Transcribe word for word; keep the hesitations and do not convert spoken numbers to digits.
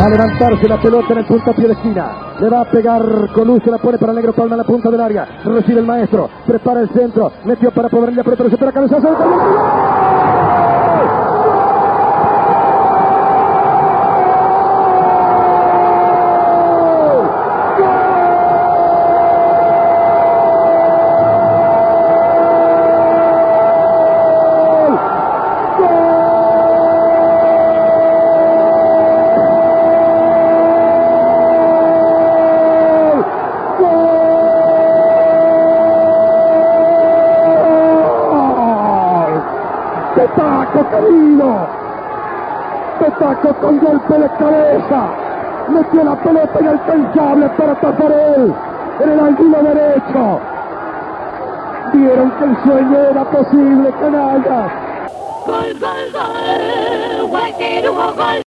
Va a levantarse la pelota en el puntapié de esquina. Le va a pegar con luz, se la pone para Negro Palma en la punta del área. Recibe el maestro, prepara el centro, metió para poder la pelota, se espera cabezazo. Petaco querido, Petaco con golpe de cabeza, metió la pelota inalcanzable para Tafarel en el ángulo derecho. Vieron que el sueño era posible, canalla. Gol, gol, gol, gol, gol.